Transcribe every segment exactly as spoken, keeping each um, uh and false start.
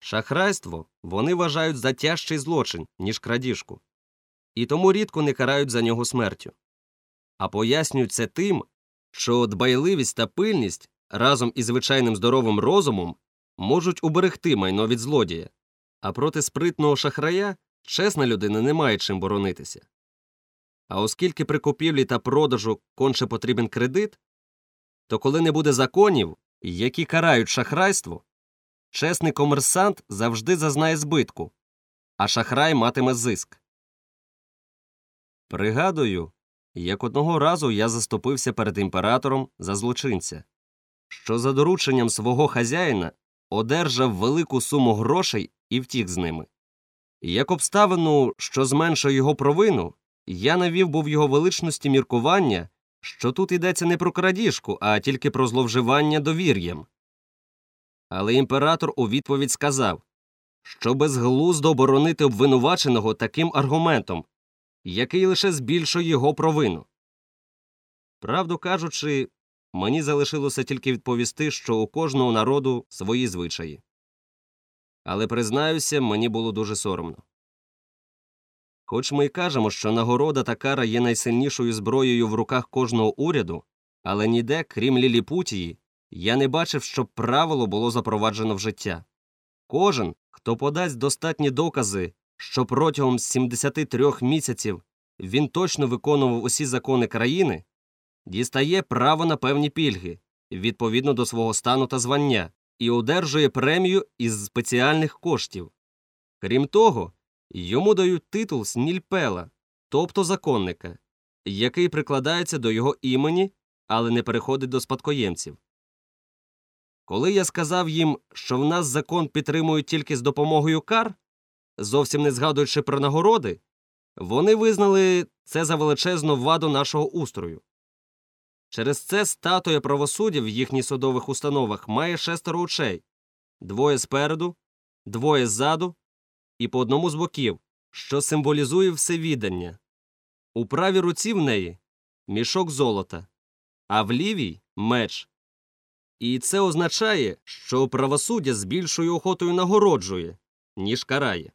Шахрайство вони вважають за тяжчий злочин, ніж крадіжку, і тому рідко не карають за нього смертю. А пояснюють це тим, що дбайливість та пильність разом із звичайним здоровим розумом можуть уберегти майно від злодія, а проти спритного шахрая чесна людина не має чим боронитися. А оскільки при купівлі та продажу конче потрібен кредит, то коли не буде законів, які карають шахрайство, чесний комерсант завжди зазнає збитку, а шахрай матиме зиск. Пригадую, як одного разу я заступився перед імператором за злочинця, що за дорученням свого хазяїна одержав велику суму грошей і втік з ними. Як обставину, що зменшує його провину, я навів був його величності міркування, що тут йдеться не про крадіжку, а тільки про зловживання довір'ям. Але імператор у відповідь сказав, що безглуздо оборонити обвинуваченого таким аргументом, який лише збільшує його провину. Правду кажучи, мені залишилося тільки відповісти, що у кожного народу свої звичаї. Але, признаюся, мені було дуже соромно. Хоч ми й кажемо, що нагорода та кара є найсильнішою зброєю в руках кожного уряду, але ніде, крім Ліліпутії, я не бачив, щоб правило було запроваджено в життя. Кожен, хто подасть достатні докази, що протягом сімдесяти трьох місяців він точно виконував усі закони країни, дістає право на певні пільги, відповідно до свого стану та звання, і одержує премію із спеціальних коштів. Крім того, йому дають титул снільпела, тобто законника, який прикладається до його імені, але не переходить до спадкоємців. Коли я сказав їм, що в нас закон підтримують тільки з допомогою кар, зовсім не згадуючи про нагороди, вони визнали це за величезну ваду нашого устрою. Через це статуя правосуддя в їхніх судових установах має шестеро очей, двоє спереду, двоє ззаду і по одному з боків, що символізує всевідання. У правій руці в неї мішок золота, а в лівій – меч. І це означає, що правосуддя з більшою охотою нагороджує, ніж карає.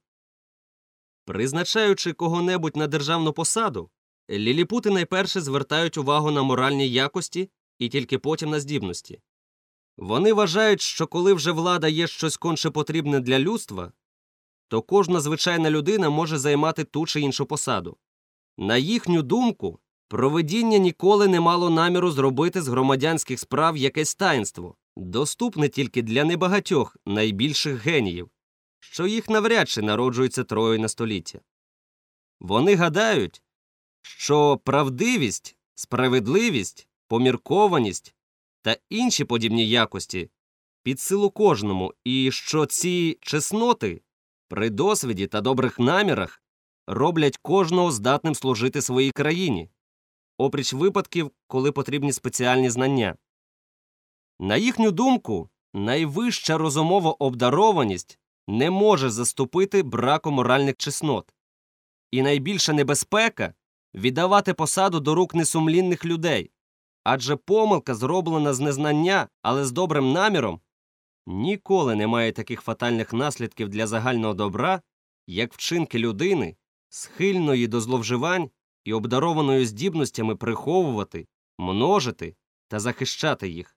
Призначаючи кого-небудь на державну посаду, ліліпути найперше звертають увагу на моральні якості і тільки потім на здібності. Вони вважають, що коли вже влада є щось конче потрібне для людства, то кожна звичайна людина може займати ту чи іншу посаду. На їхню думку, провидіння ніколи не мало наміру зробити з громадянських справ якесь таїнство, доступне тільки для небагатьох найбільших геніїв, що їх навряд чи народжується троє на століття. Вони гадають, що правдивість, справедливість, поміркованість та інші подібні якості під силу кожному, і що ці чесноти при досвіді та добрих намірах роблять кожного здатним служити своїй країні, опріч випадків, коли потрібні спеціальні знання. На їхню думку, найвища розумова обдарованість не може заступити браку моральних чеснот. І найбільша небезпека – віддавати посаду до рук несумлінних людей, адже помилка, зроблена з незнання, але з добрим наміром, ніколи не має таких фатальних наслідків для загального добра, як вчинки людини, схильної до зловживань і обдарованої здібностями приховувати, множити та захищати їх.